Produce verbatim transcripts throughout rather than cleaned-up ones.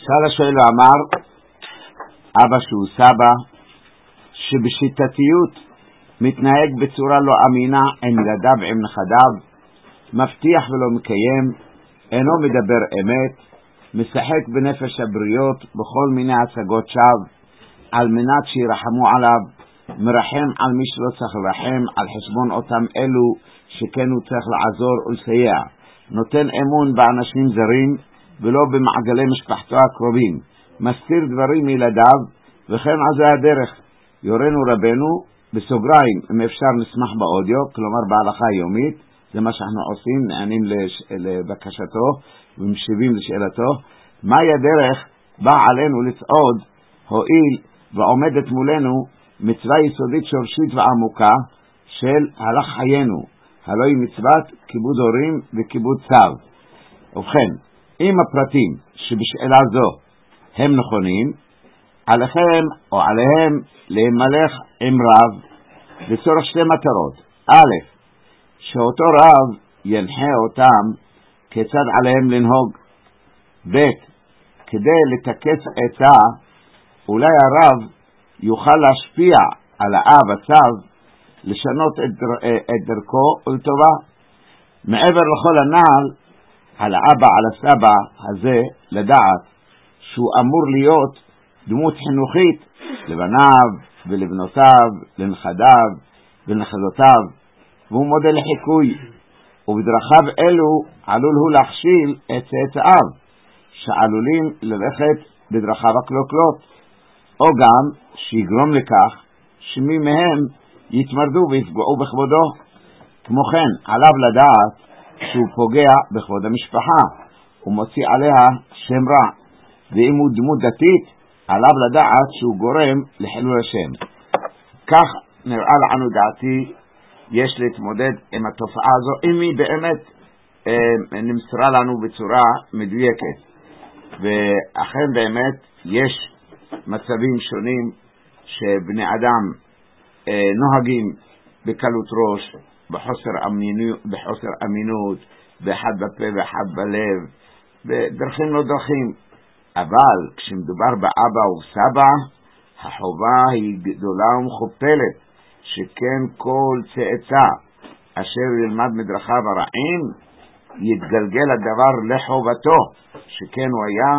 שאל השואל ואמר, אבא שהוא סבא, שבשיטתיות מתנהג בצורה לא אמינה עם ילדיו ועם נכדיו, מבטיח ולא מקיים, אינו מדבר אמת, משחק בנפש הבריות בכל מיני השגות שווא, על מנת שירחמו עליו, מרחם על מי שלא צריך לרחם, על חשבון אותם אלו שכן הוא צריך לעזור ולסייע, נותן אמון באנשים זרים ולא במעגלי משפחתו הקרובים, מסתיר דברים מילדיו, וכן על זה הדרך. יורנו רבנו, בסוגריים, אם אפשר נשמח באודיו, כלומר בהלכה היומית, זה מה שאנחנו עושים, נענים לש... לבקשתו ומשיבים לשאלתו, מהי הדרך בא עלינו לצעוד, הועיל ועומדת מולנו מצווה יסודית שורשית ועמוקה של הלך חיינו, הלא היא מצוות כיבוד הורים וכיבוד צו. ובכן, אם הפרטים שבשאלה זו הם נכונים, עליכם או עליהם להימלך עם רב לצורך שתי מטרות. א', שאותו רב ינחה אותם כיצד עליהם לנהוג. ב', כדי לתקף עצה, אולי הרב יוכל להשפיע על האב הצו לשנות את, דר... את דרכו ולטובה. מעבר לכל הנעל, על האבא, על הסבא הזה, לדעת שהוא אמור להיות דמות חינוכית לבניו ולבנותיו, לנכדיו ולנכדותיו, והוא מודל לחיקוי, ובדרכיו אלו עלול הוא להכשיל את צאצאיו שעלולים ללכת בדרכיו הקלוקלות, או גם שיגרום לכך שמי מהם יתמרדו ויפגעו בכבודו. כמו כן, עליו לדעת שהוא פוגע בכבוד המשפחה ומוציא עליה שם רע, ואם הוא דמות דתית, עליו לדעת שהוא גורם לחילול השם. כך נראה לנו דעתי יש להתמודד עם התופעה הזו, אם היא באמת אה, נמסרה לנו בצורה מדויקת. ואכן באמת יש מצבים שונים שבני אדם אה, נוהגים בקלות ראש, בחוסר אמינות, בחוסר אמינות, באחד בפה ואחד בלב, בדרכים לא דרכים. אבל כשמדובר באבא וסבא, החובה היא גדולה ומכופלת, שכן כל צאצא אשר ילמד מדרכיו הרעים, יתגלגל הדבר לחובתו, שכן הוא היה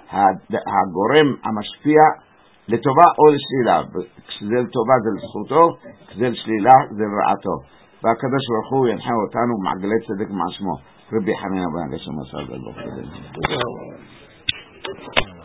הגורם המשפיע לטובה או לשלילה. כשזה לטובה זה לזכותו, כשזה לשלילה זה לרעתו. והקדוש ברוך הוא ינחה אותנו מעגלי צדק מעצמו. רבי חנינא בן עקשיא מסר גדול.